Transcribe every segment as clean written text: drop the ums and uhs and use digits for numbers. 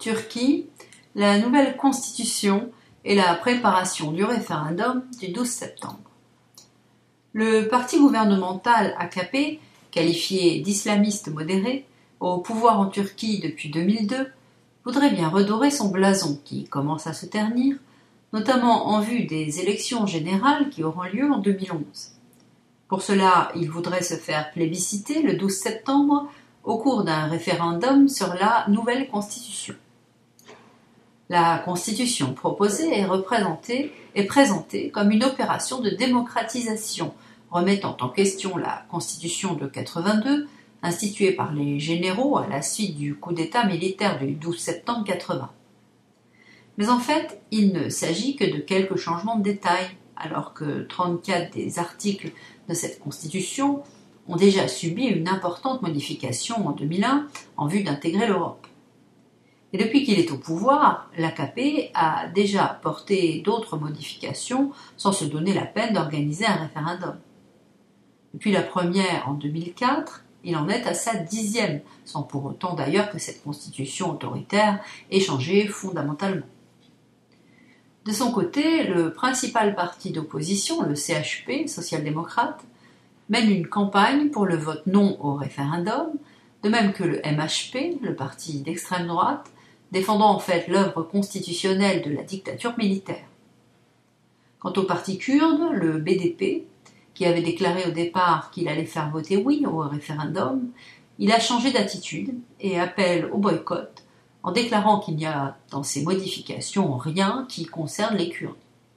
Turquie, la nouvelle constitution et la préparation du référendum du 12 septembre. Le parti gouvernemental AKP, qualifié d'islamiste modéré, au pouvoir en Turquie depuis 2002, voudrait bien redorer son blason qui commence à se ternir, notamment en vue des élections générales qui auront lieu en 2011. Pour cela, il voudrait se faire plébisciter le 12 septembre au cours d'un référendum sur la nouvelle constitution. La constitution proposée est présentée comme une opération de démocratisation, remettant en question la constitution de 82, instituée par les généraux à la suite du coup d'État militaire du 12 septembre 80. Mais en fait, il ne s'agit que de quelques changements de détail, alors que 34 des articles de cette constitution ont déjà subi une importante modification en 2001 en vue d'intégrer l'Europe. Et depuis qu'il est au pouvoir, l'AKP a déjà apporté d'autres modifications sans se donner la peine d'organiser un référendum. Depuis la première en 2004, il en est à sa 10e, sans pour autant d'ailleurs que cette constitution autoritaire ait changé fondamentalement. De son côté, le principal parti d'opposition, le CHP, social-démocrate, mène une campagne pour le vote non au référendum, de même que le MHP, le parti d'extrême droite, défendant en fait l'œuvre constitutionnelle de la dictature militaire. Quant au parti kurde, le BDP, qui avait déclaré au départ qu'il allait faire voter oui au référendum, il a changé d'attitude et appelle au boycott en déclarant qu'il n'y a dans ces modifications rien qui concerne les Kurdes.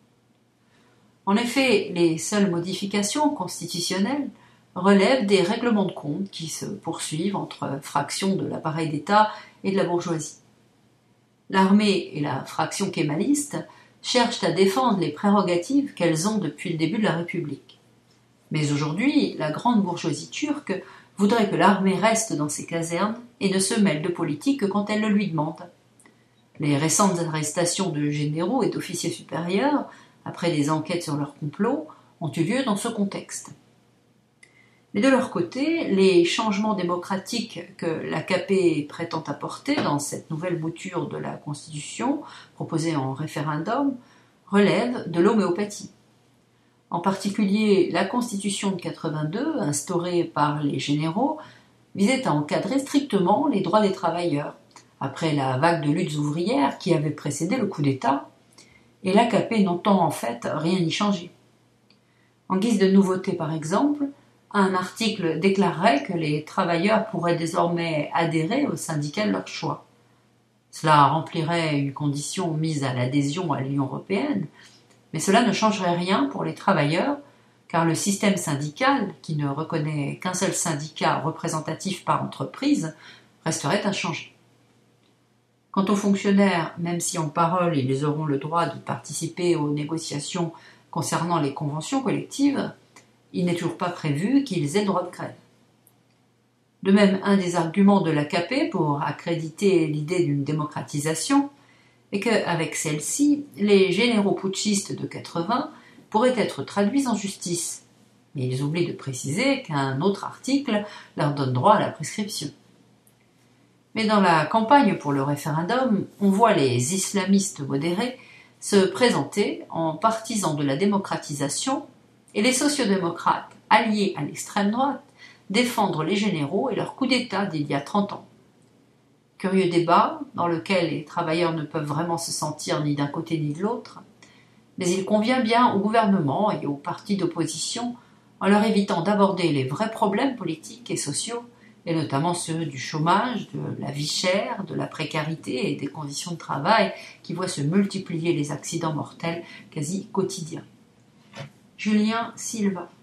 En effet, les seules modifications constitutionnelles relèvent des règlements de compte qui se poursuivent entre fractions de l'appareil d'État et de la bourgeoisie. L'armée et la fraction kémaliste cherchent à défendre les prérogatives qu'elles ont depuis le début de la République. Mais aujourd'hui, la grande bourgeoisie turque voudrait que l'armée reste dans ses casernes et ne se mêle de politique que quand elle le lui demande. Les récentes arrestations de généraux et d'officiers supérieurs, après des enquêtes sur leur complot, ont eu lieu dans ce contexte. Mais de leur côté, les changements démocratiques que l'AKP prétend apporter dans cette nouvelle mouture de la Constitution, proposée en référendum, relèvent de l'homéopathie. En particulier, la Constitution de 82, instaurée par les généraux, visait à encadrer strictement les droits des travailleurs, après la vague de luttes ouvrières qui avait précédé le coup d'État, et l'AKP n'entend en fait rien y changer. En guise de nouveauté par exemple, un article déclarerait que les travailleurs pourraient désormais adhérer au syndicat de leur choix. Cela remplirait une condition mise à l'adhésion à l'Union européenne, mais cela ne changerait rien pour les travailleurs, car le système syndical, qui ne reconnaît qu'un seul syndicat représentatif par entreprise, resterait inchangé. Quant aux fonctionnaires, même si en parole ils auront le droit de participer aux négociations concernant les conventions collectives, il n'est toujours pas prévu qu'ils aient le droit de grève. De même, un des arguments de l'AKP pour accréditer l'idée d'une démocratisation est qu'avec celle-ci, les généraux putschistes de 80 pourraient être traduits en justice. Mais ils oublient de préciser qu'un autre article leur donne droit à la prescription. Mais dans la campagne pour le référendum, on voit les islamistes modérés se présenter en partisans de la démocratisation et les sociodémocrates, alliés à l'extrême droite, défendre les généraux et leur coup d'État d'il y a 30 ans. Curieux débat dans lequel les travailleurs ne peuvent vraiment se sentir ni d'un côté ni de l'autre, mais il convient bien au gouvernement et aux partis d'opposition en leur évitant d'aborder les vrais problèmes politiques et sociaux, et notamment ceux du chômage, de la vie chère, de la précarité et des conditions de travail qui voient se multiplier les accidents mortels quasi quotidiens. Julien Silva.